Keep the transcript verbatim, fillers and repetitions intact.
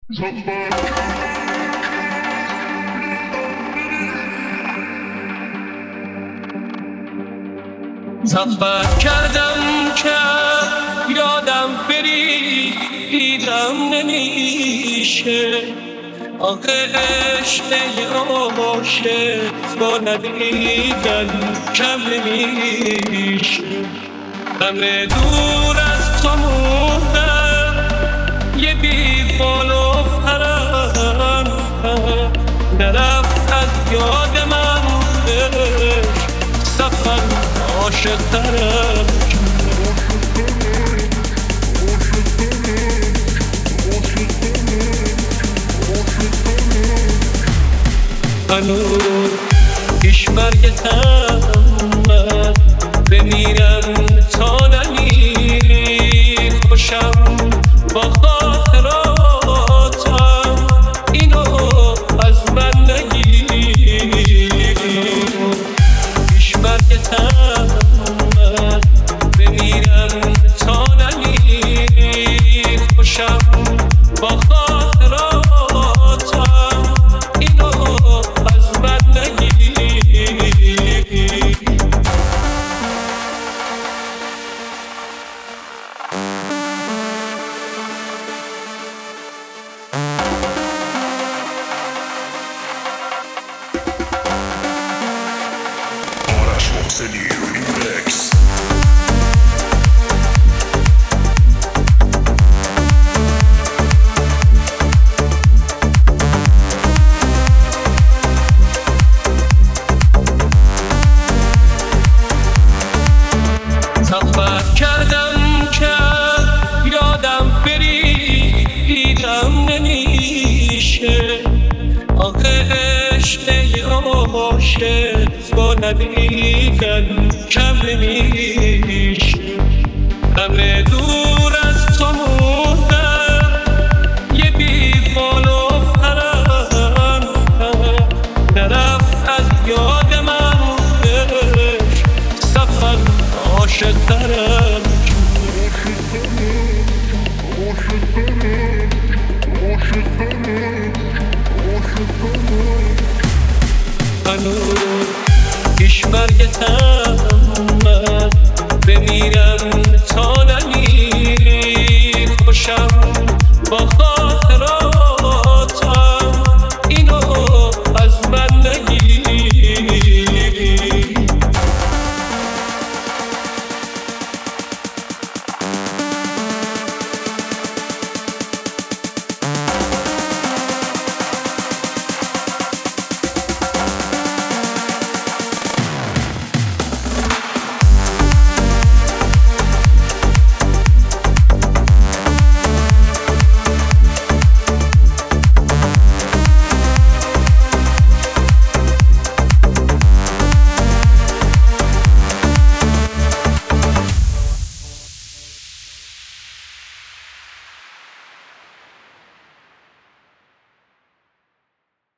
سفر کردم که یادم بری دیدم نمیشه آخه عشق عاشق با ندیدن کم نمیشه همه دور از تو موندم یه بی بال و پرم نرفت از یاد من سفر عاشق ترم هنوز پیش مرگتم من بمیرم تا نمیری خوشم با خاطراتم اینو از من نگیری پیش مرگتم من بمیرم تا نمیری خوشم با خاطراتم اینو از من نگیری آرش محسنی ریمکس سفر کردم که یادم بری دیدم نمیشه آخه عشق عاشق با ندیدن کم نمیشه همه دور